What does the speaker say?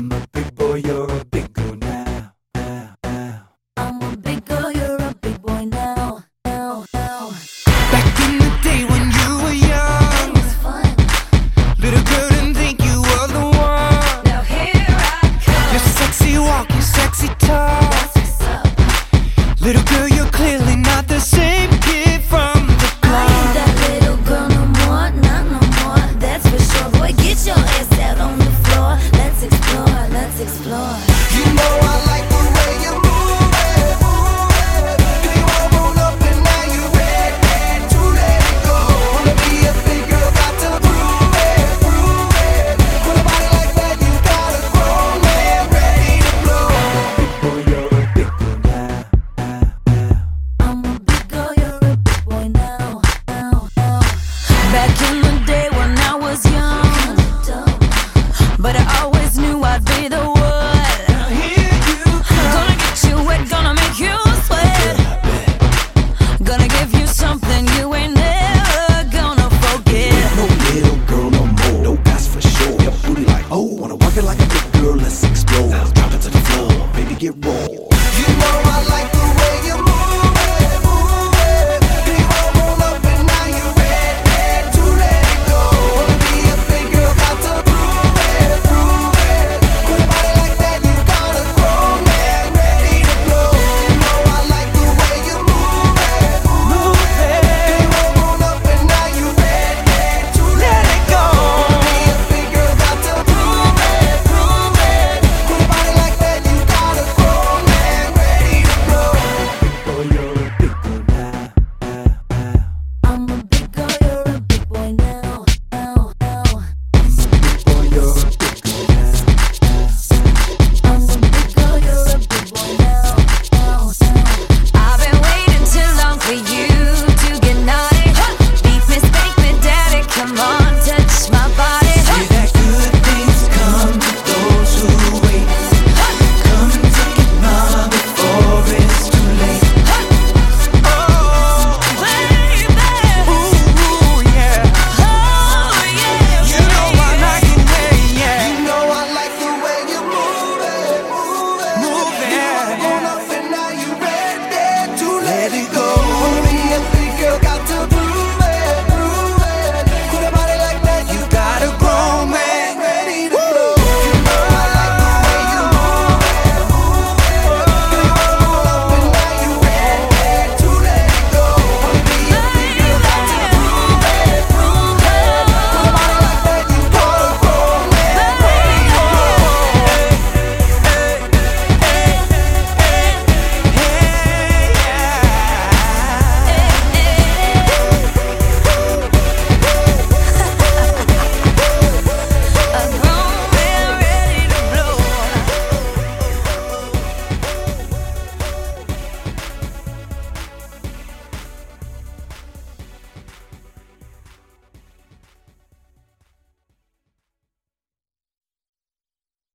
I'm a big boy, you're a big girl now. I'm a big girl, you're a big boy now. Back in the day when you were young, It was fun. little girl didn't think you were the one. Now here I come. Your sexy walk, your sexy talk. That's what's up. Little girl, you're clearly not the same kid from the I block. ain't that little girl no more, not no more. That's for sure. Boy, get your ass out on the floor. Let's explore, let's explore. You know I like the way you move it, move it. If you all grown up and now you're ready to let it go. Wanna be a big girl, got to prove it, prove it. With a body like that, you got a grown man ready to blow. Big boy, you're a big girl now. I'm a big girl, you're a big boy now. Back in the day when I was young, but I always knew I'd be the one. Here you come. Gonna get you wet, gonna make you sweat. Gonna give you something you ain't never gonna forget. No little girl no more, no, that's for sure. Your booty like, oh, wanna work it like a big girl, let's explore. Now drop it to the floor, baby, get raw. You know I like the